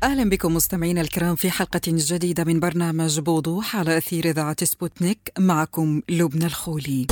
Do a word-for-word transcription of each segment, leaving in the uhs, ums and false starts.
أهلا بكم مستمعينا الكرام في حلقة جديدة من برنامج بوضوح على أثير إذاعة سبوتنيك. معكم لبنى الخولي.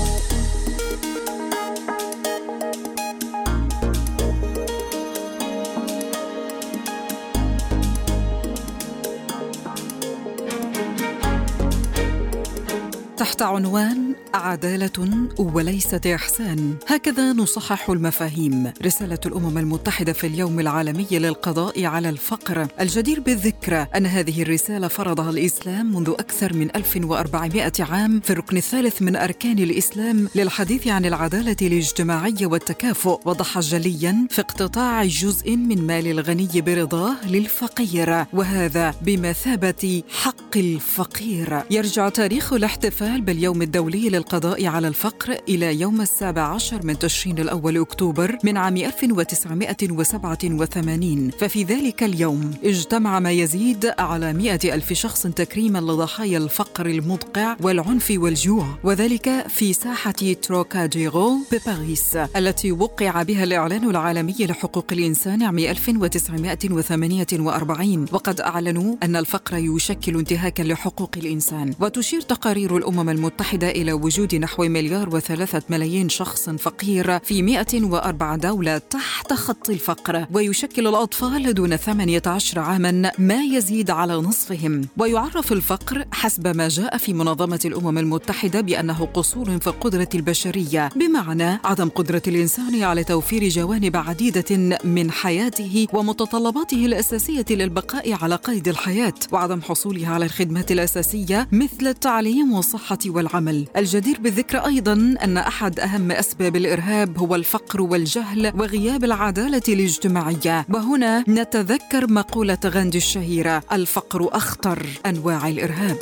تحت عنوان عدالة وليست إحسان، هكذا نصحح المفاهيم رسالة الأمم المتحدة في اليوم العالمي للقضاء على الفقر. الجدير بالذكر أن هذه الرسالة فرضها الإسلام منذ أكثر من ألف وأربعمائة عام في الركن الثالث من أركان الإسلام للحديث عن العدالة الاجتماعية والتكافؤ، وضح جليا في اقتطاع جزء من مال الغني برضاه للفقير، وهذا بمثابة حق الفقير. يرجع تاريخ الاحتفال باليوم الدولي للقضاء على الفقر إلى يوم السابع عشر من تشرين الأول أكتوبر من عام ألف وتسعمائة وسبعة وثمانين، ففي ذلك اليوم اجتمع ما يزيد على مئة ألف شخص تكريما لضحايا الفقر المدقع والعنف والجوع، وذلك في ساحة تروكاديرو بباريس التي وقع بها الإعلان العالمي لحقوق الإنسان عام ألف وتسعمائة وثمانية وأربعين، وقد أعلنوا أن الفقر يشكل انتهاكا لحقوق الإنسان. وتشير تقارير الأمم المتحدة إلى وجود نحو مليار وثلاثة ملايين شخص فقير في مئة وأربعة دولة تحت خط الفقر، ويشكل الأطفال دون ثمانية عشر عاما ما يزيد على نصفهم. ويعرف الفقر حسب ما جاء في منظمة الأمم المتحدة بأنه قصور في القدرة البشرية، بمعنى عدم قدرة الإنسان على توفير جوانب عديدة من حياته ومتطلباته الأساسية للبقاء على قيد الحياة، وعدم حصوله على الخدمات الأساسية مثل التعليم والصحة والعمل. الجدير بالذكر أيضا أن أحد أهم أسباب الإرهاب هو الفقر والجهل وغياب العدالة الاجتماعية. وهنا نتذكر مقولة غاندي الشهيرة: الفقر أخطر أنواع الإرهاب.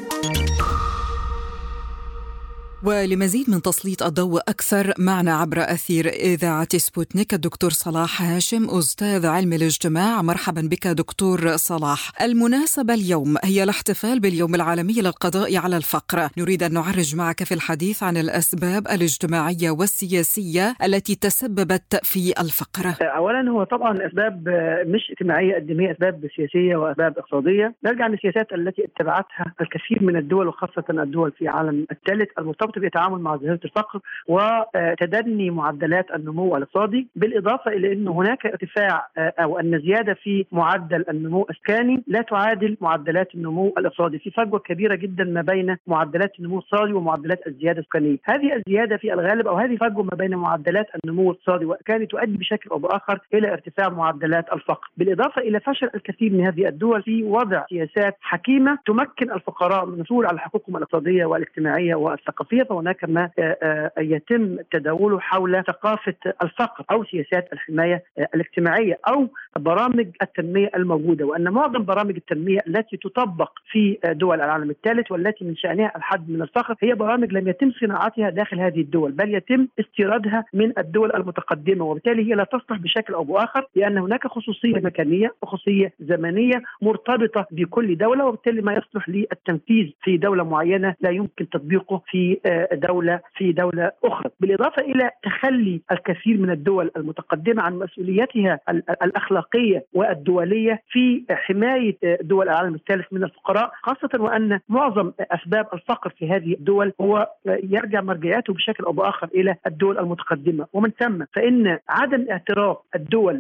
ولمزيد من تسليط الضوء أكثر معنا عبر أثير إذاعة سبوتنيك الدكتور صلاح هاشم، أستاذ علم الاجتماع. مرحبا بك دكتور صلاح. المناسبة اليوم هي الاحتفال باليوم العالمي للقضاء على الفقر. نريد أن نعرج معك في الحديث عن الأسباب الاجتماعية والسياسية التي تسببت في الفقر. أولا هو طبعا أسباب مش اجتماعية قد ما هي أسباب سياسية وأسباب اقتصادية. نرجع للسياسات التي اتبعتها الكثير من الدول وخاصة الدول في العالم الثالث المرتبطة بالتعامل مع ظاهرة الفقر وتدني معدلات النمو الاقتصادي، بالإضافة إلى أن هناك ارتفاع أو أن زيادة في معدل النمو السكاني لا تعادل معدلات النمو الاقتصادي. في فجوة كبيرة جدا ما بين معدلات النمو الاقتصادي ومعدلات الزيادة السكانية. هذه الزيادة في الغالب أو هذه فجوة ما بين معدلات النمو الاقتصادي وكانت تؤدي بشكل أو بآخر إلى ارتفاع معدلات الفقر، بالإضافة إلى فشل الكثير من هذه الدول في وضع سياسات حكيمة تمكن الفقراء من الحصول على حقوقهم الاقتصادية والاجتماعية والثقافية. فهناك ما يتم تداوله حول ثقافة الفقر أو سياسات الحماية الاجتماعية أو برامج التنمية الموجودة، وأن معظم برامج التنمية التي تطبق في دول العالم الثالث والتي من شأنها الحد من الفقر هي برامج لم يتم صناعتها داخل هذه الدول، بل يتم استيرادها من الدول المتقدمة، وبالتالي هي لا تصلح بشكل أو بآخر، لأن هناك خصوصية مكانية وخصوصية زمنية مرتبطة بكل دولة، وبالتالي ما يصلح للتنفيذ في دولة معينة لا يمكن تطبيقه في دولة في دولة أخرى. بالإضافة إلى تخلي الكثير من الدول المتقدمة عن مسؤولياتها الأخلاقية والدولية في حماية دول العالم الثالث من الفقراء، خاصة وأن معظم أسباب الفقر في هذه الدول هو يرجع مرجعاته بشكل أو بآخر إلى الدول المتقدمة، ومن ثم فإن عدم اعتراف الدول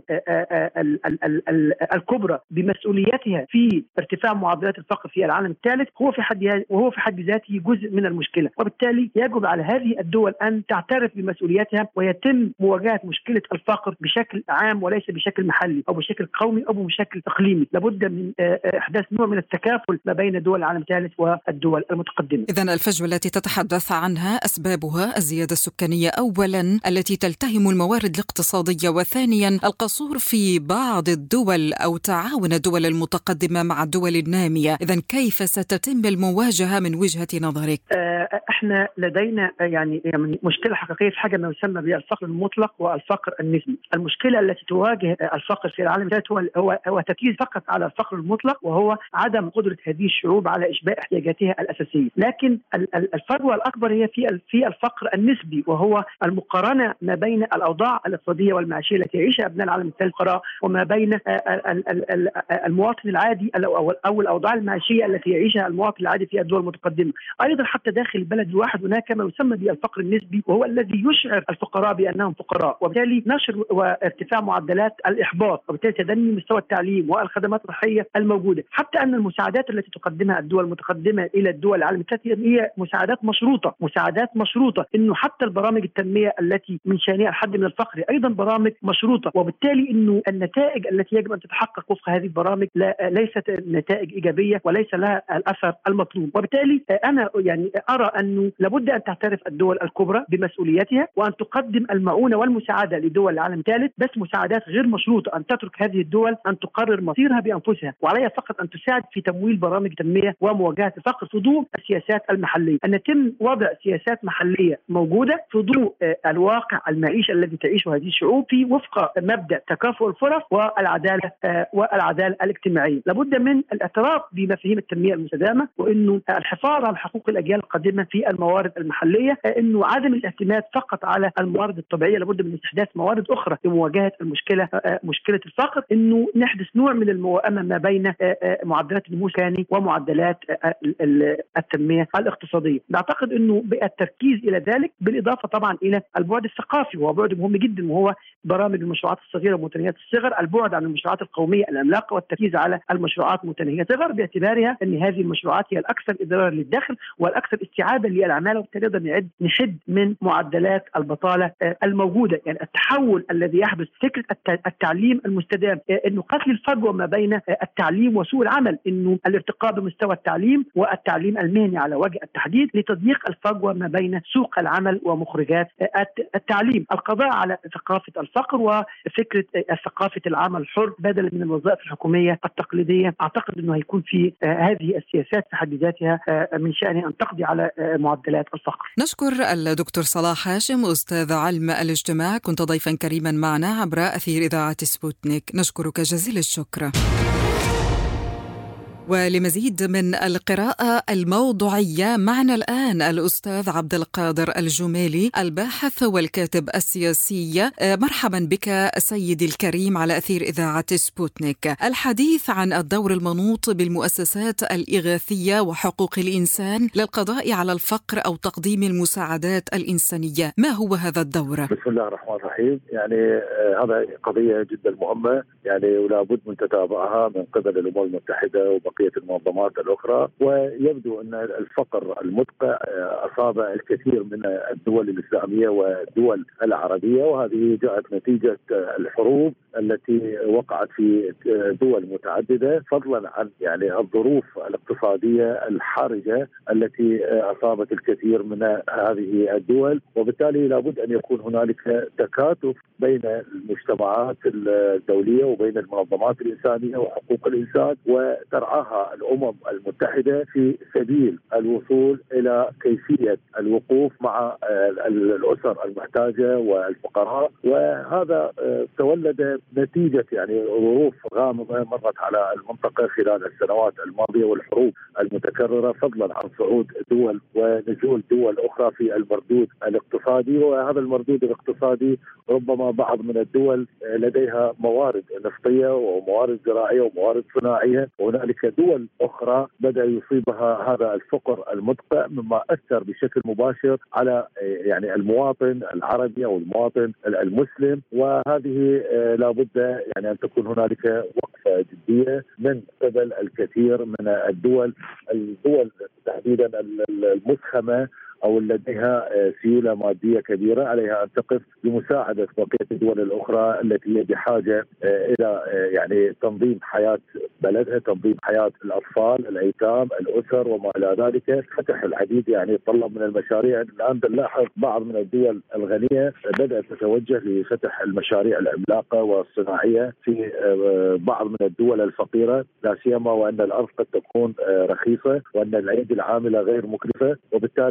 الكبرى بمسؤولياتها في ارتفاع معدلات الفقر في العالم الثالث هو في حد وهو في حد ذاته جزء من المشكلة، وبالتالي يجب على هذه الدول أن تعترف بمسؤولياتها ويتم مواجهة مشكلة الفقر بشكل عام وليس بشكل محلي أو بشكل قومي أو بشكل إقليمي. لابد من إحداث نوع من التكافل ما بين دول العالم الثالث والدول المتقدمة. إذن الفجوة التي تتحدث عنها أسبابها الزيادة السكانية أولا التي تلتهم الموارد الاقتصادية، وثانيا القصور في بعض الدول أو تعاون الدول المتقدمة مع الدول النامية. إذن كيف ستتم المواجهة من وجهة نظرك؟ آه احنا لدينا يعني يعني مشكله حقيقيه في حاجه ما يسمى بالفقر المطلق والفقر النسبي. المشكله التي تواجه الفقر في العالم هو هو هو تركيز فقط على الفقر المطلق، وهو عدم قدره هذه الشعوب على اشباع احتياجاتها الاساسيه. لكن الفجوه الاكبر هي في في الفقر النسبي، وهو المقارنه ما بين الاوضاع الاقتصاديه والمعيشيه التي يعيشها ابناء العالم الثالث وما بين المواطن العادي او الاوضاع المعيشيه التي يعيشها المواطن العادي في الدول المتقدمه. ايضا حتى داخل البلد الواحد هناك ما يسمى بالفقر النسبي، وهو الذي يشعر الفقراء بانهم فقراء، وبالتالي نشر وارتفاع معدلات الاحباط، وبالتالي تدني مستوى التعليم والخدمات الصحيه الموجوده. حتى ان المساعدات التي تقدمها الدول المتقدمه الى الدول العالم الثالث هي مساعدات مشروطه، مساعدات مشروطه، انه حتى البرامج التنميه التي من شانها الحد من الفقر ايضا برامج مشروطه، وبالتالي انه النتائج التي يجب ان تتحقق وفق هذه البرامج لا ليست نتائج ايجابيه وليس لها الاثر المطلوب. وبالتالي انا يعني ارى انه لابد ان تعترف الدول الكبرى بمسؤوليتها وان تقدم المعونه والمساعده لدول العالم الثالث، بس مساعدات غير مشروطه، ان تترك هذه الدول ان تقرر مصيرها بانفسها، وعليها فقط ان تساعد في تمويل برامج تنميه ومواجهه الفقر في ضوء السياسات المحليه، ان يتم وضع سياسات محليه موجوده في ضوء الواقع المعيشي الذي تعيشه هذه الشعوب في وفق مبدا تكافؤ الفرص والعداله والعداله الاجتماعيه. لابد من الاعتراف بمفاهيم التنميه المستدامه، وانه الحفاظ على حقوق الاجيال القادمه في الموارد المحليه، انه عدم الاعتماد فقط على الموارد الطبيعيه، لابد من استحداث موارد اخرى لمواجهه المشكله مشكله الفقر، انه نحدث نوع من الموائمه ما بين معدلات النمو السكاني ومعدلات التنميه الاقتصاديه. نعتقد انه بالتركيز الى ذلك، بالاضافه طبعا الى البعد الثقافي، وهو بعد مهم جدا، وهو برامج المشروعات الصغيره ومتناهيه الصغر، البعد عن المشروعات القوميه العملاقه والتركيز على المشروعات متناهيه الصغر، باعتبارها ان هذه المشروعات هي الاكثر اضرارا للدخل والاكثر استيعابا للعماله، وبالتالي نقدر نعد نحد من معدلات البطاله الموجوده. يعني التحول الذي يحدث، فكره التعليم المستدام، انه قتل الفجوه ما بين التعليم وسوق العمل، انه الارتقاء بمستوى التعليم والتعليم المهني على وجه التحديد لتضييق الفجوه ما بين سوق العمل ومخرجات التعليم، القضاء على ثقافه الفقر وفكره ثقافه العمل الحر بدلا من الوظائف الحكوميه التقليديه. اعتقد انه هيكون في هذه السياسات في حد ذاتها من شأنها ان تقضي على معدلات الفقر. نشكر الدكتور صلاح هاشم، استاذ علم الاجتماع، كنت ضيفا كريما معنا عبر اثير اذاعه سبوتنيك. نشكرك جزيل الشكر. ولمزيد من القراءة الموضوعية معنا الآن الأستاذ عبد القادر الجميلي، الباحث والكاتب السياسي. مرحبا بك سيدي الكريم على أثير إذاعة سبوتنيك. الحديث عن الدور المنوط بالمؤسسات الإغاثية وحقوق الإنسان للقضاء على الفقر أو تقديم المساعدات الإنسانية، ما هو هذا الدور؟ بسم الله الرحمن الرحيم. يعني آه هذا قضية جدا مهمة، يعني ولا بد من تتابعها من قبل الأمم المتحدة وبقية المنظمات الأخرى. ويبدو أن الفقر المدقع أصاب الكثير من الدول الإسلامية والدول العربية، وهذه جاءت نتيجة الحروب التي وقعت في دول متعددة، فضلا عن يعني الظروف الاقتصادية الحرجة التي أصابت الكثير من هذه الدول. وبالتالي لابد أن يكون هنالك تكاتف بين المجتمعات الدولية وبين المنظمات الإنسانية وحقوق الإنسان، وترعاها الأمم المتحدة في سبيل الوصول إلى كيفية الوقوف مع الأسر المحتاجة والفقراء. وهذا تولد نتيجة يعني ظروف غامضة مرت على المنطقة خلال السنوات الماضية والحروب المتكررة، فضلا عن صعود دول ونزول دول أخرى في المردود الاقتصادي. وهذا المردود الاقتصادي ربما بعض من الدول لديها موارد نفطية وموارد زراعية وموارد صناعية، وهنالك دول أخرى بدأ يصيبها هذا الفقر المدقع، مما أثر بشكل مباشر على يعني المواطن العربي أو المواطن المسلم. وهذه لابد يعني أن تكون هنالك وقفة جدية من قبل الكثير من الدول الدول تحديدا المسخمة أو لديها سيولة مادية كبيرة، عليها أن تقف لمساعدة بقية الدول الأخرى التي هي بحاجة إلى يعني تنظيم حياة بلدها، تنظيم حياة الأطفال، الأيتام، الأسر وما إلى ذلك. فتح العديد يعني يتطلب من المشاريع. الآن نلاحظ بعض من الدول الغنية بدأت تتوجه لفتح المشاريع العملاقة والصناعية في بعض من الدول الفقيرة، لا سيما وأن الأرض قد تكون رخيصة وأن الأيدي العاملة غير مكلفة. وبالتالي إذا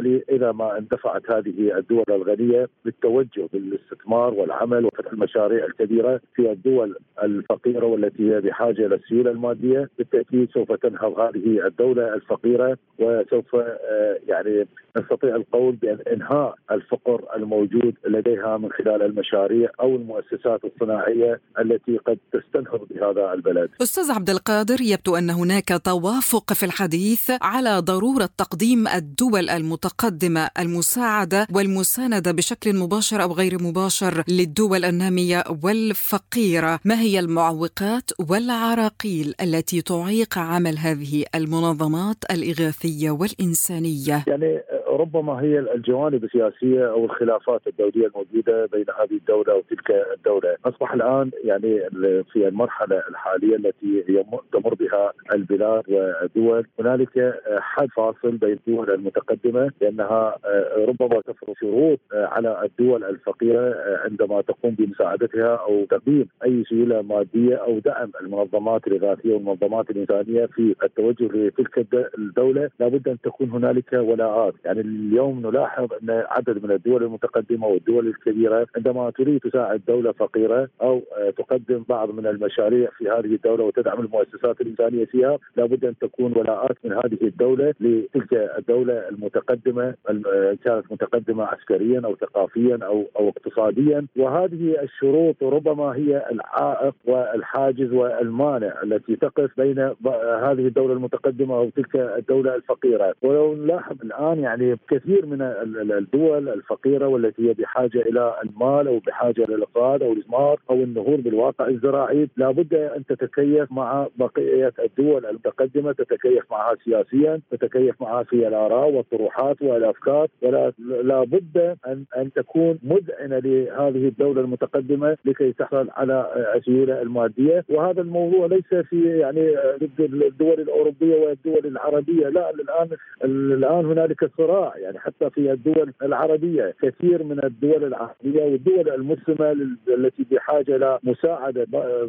إذا ما اندفعت هذه الدول الغنية بالتوجه بالاستثمار والعمل وفتح المشاريع الكبيرة في الدول الفقيرة والتي هي بحاجة إلى السيولة المادية، بالتأكيد سوف تنهض هذه الدولة الفقيرة، وسوف يعني نستطيع القول بأن إنهاء الفقر الموجود لديها من خلال المشاريع أو المؤسسات الصناعية التي قد تستنهض بهذا البلد. أستاذ عبد القادر، يبدو أن هناك توافق في الحديث على ضرورة تقديم الدول المتقدمة المساعدة والمساندة بشكل مباشر أو غير مباشر للدول النامية والفقيرة. ما هي المعوقات والعراقيل التي تعيق عمل هذه المنظمات الإغاثية والإنسانية؟ يعني ربما هي الجوانب السياسية أو الخلافات الدولية الموجودة بين هذه الدولة وتلك الدولة. أصبح الآن يعني في المرحلة الحالية التي هي تمر بها البلاد والدول هنالك حد فاصل بين الدول المتقدمة، لأنها ربما تفرض شروط على الدول الفقيرة عندما تقوم بمساعدتها أو تقديم أي سيولة مادية أو دعم المنظمات الإغاثية والمنظمات الإنسانية في التوجه لتلك الدولة. لابد أن تكون هنالك ولاءات. يعني اليوم نلاحظ أن عدد من الدول المتقدمة والدول الكبيرة عندما تريد تساعد دولة فقيرة أو تقدم بعض من المشاريع في هذه الدولة وتدعم المؤسسات الإنسانية فيها، لابد أن تكون ولاءات من هذه الدولة لتلك الدولة المتقدمة، كانت متقدمة عسكريا أو ثقافيا أو أو اقتصاديا. وهذه الشروط ربما هي العائق والحاجز والمانع التي تقف بين هذه الدولة المتقدمة أو تلك الدولة الفقيرة. ولو نلاحظ الآن يعني كثير من الدول الفقيرة والتي هي بحاجة إلى المال أو بحاجة إلى الإقراض أو الإسمار أو النهوض بالواقع الزراعي، لابد أن تتكيف مع بقية الدول المتقدمة، تتكيف معها سياسيا، تتكيف معها في الآراء والطروحات والأفكار، ولا لابد أن أن تكون مذعنة لهذه الدولة المتقدمة لكي تحصل على السيولة المادية. وهذا الموضوع ليس في يعني ضد الدول الأوروبية والدول العربية، لا، الآن الآن هنالك صراع يعني حتى في الدول العربية. كثير من الدول العربية والدول المسلمة التي بحاجة إلى مساعدة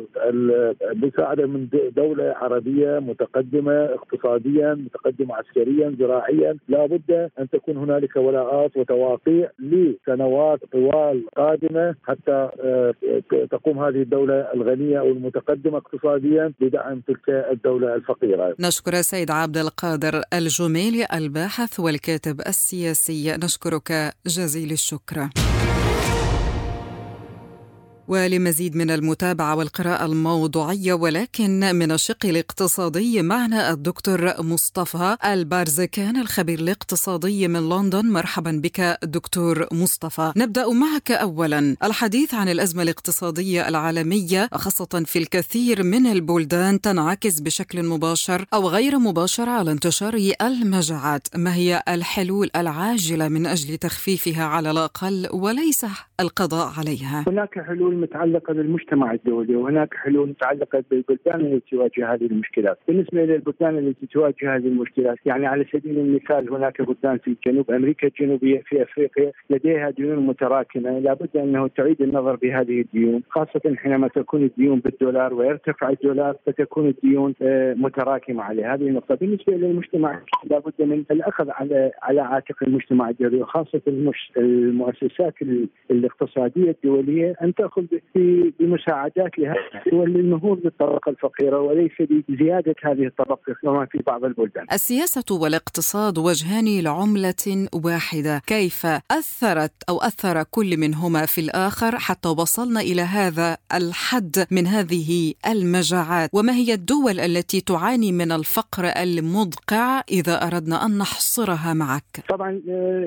مساعدة من دولة عربية متقدمة اقتصاديا، متقدمة عسكريا، زراعيا، لا بد أن تكون هنالك ولاءات وتواقيع لسنوات طوال قادمة حتى تقوم هذه الدولة الغنية أو المتقدمة اقتصاديا بدعم تلك الدولة الفقيرة. نشكر سيد عبد القادر الجميلي الباحث والكاتب السياسي، نشكرك جزيل الشكر. ولمزيد من المتابعة والقراءة الموضوعية ولكن من الشق الاقتصادي معنا الدكتور مصطفى البارزكان الخبير الاقتصادي من لندن. مرحبا بك دكتور مصطفى. نبدأ معك أولا الحديث عن الأزمة الاقتصادية العالمية، خاصة في الكثير من البلدان تنعكس بشكل مباشر أو غير مباشر على انتشار المجاعات. ما هي الحلول العاجلة من أجل تخفيفها على الأقل وليس القضاء عليها؟ هناك حلول متعلقة بالمجتمع الدولي وهناك حلول متعلقة بالبلدان التي تواجه هذه المشكلات. بالنسبة للبلدان التي تواجه هذه المشكلات، يعني على سبيل المثال هناك بلدان في جنوب أمريكا الجنوبية في أفريقيا لديها ديون متراكمة، لابد أنه تعيد النظر بهذه الديون، خاصة حينما تكون الديون بالدولار ويرتفع الدولار فتكون الديون متراكمة عليه. هذه النقطة. بالنسبة للمجتمع لابد من الأخذ على على عاتق المجتمع الدولي وخاصة المؤسسات الاقتصادية الدولية أن تأخذ بمساعدات لهذه الدول للنهوض بالطبقة الفقيرة وليس بزيادة هذه الطبقة كما في بعض البلدان. السياسة والاقتصاد وجهان لعملة واحدة، كيف أثرت أو أثر كل منهما في الآخر حتى وصلنا إلى هذا الحد من هذه المجاعات؟ وما هي الدول التي تعاني من الفقر المدقع إذا أردنا أن نحصرها معك؟ طبعا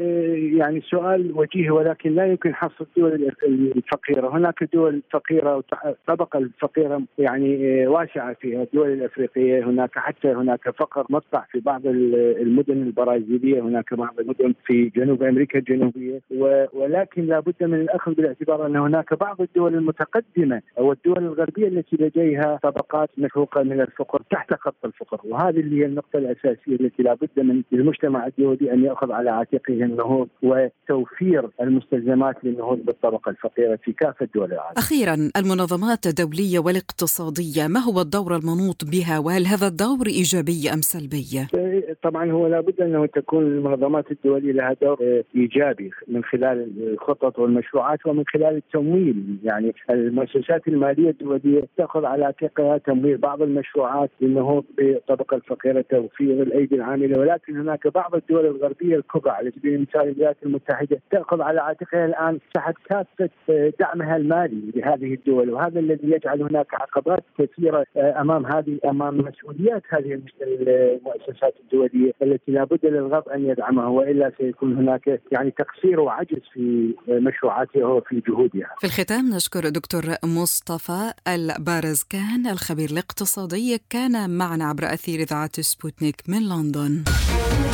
يعني سؤال وجيه ولكن لا يمكن حصر الدول الفقيرة. هناك دول فقيرة والطبقة الفقيرة يعني واسعة فيها. الدول الأفريقية هناك حتى هناك فقر مدقع في بعض المدن البرازيلية، هناك بعض المدن في جنوب أمريكا الجنوبية، ولكن لابد من الأخذ بالاعتبار أن هناك بعض الدول المتقدمة أو الدول الغربية التي لديها طبقات مفروقة من الفقر تحت خط الفقر، وهذه اللي هي النقطة الأساسية التي لابد من المجتمع الدولي أن يأخذ على عاتقه النهوض وتوفير المستلزمات للنهوض النهوض بالطبقة الفقيرة في كافة دول العالم. أخيرا، المنظمات الدولية والاقتصادية ما هو الدور المنوط بها، وهل هذا الدور إيجابي أم سلبي؟ طبعا هو لابد أنه تكون المنظمات الدولية لها دور إيجابي من خلال الخطط والمشروعات ومن خلال التمويل. يعني المؤسسات المالية الدولية تأخذ على عاتقها تمويل بعض المشروعات للنهوض بالطبقة الفقيرة، توفير الأيدي العاملة، ولكن هناك بعض الدول الغربية الكبرى على سبيل المثال الولايات المتحدة تأخذ على عاتقها الآن تحت كافة دعمها المالي لهذه الدول، وهذا الذي يجعل هناك عقبات كثيرة أمام هذه أمام مسؤوليات هذه المؤسسات الدولية التي لا بد للغرب أن يدعمها، وإلا سيكون هناك يعني تقصير وعجز في مشروعاتها وفي جهودها. في الختام نشكر دكتور مصطفى البارزكان الخبير الاقتصادي، كان معنا عبر أثير إذاعة سبوتنيك من لندن.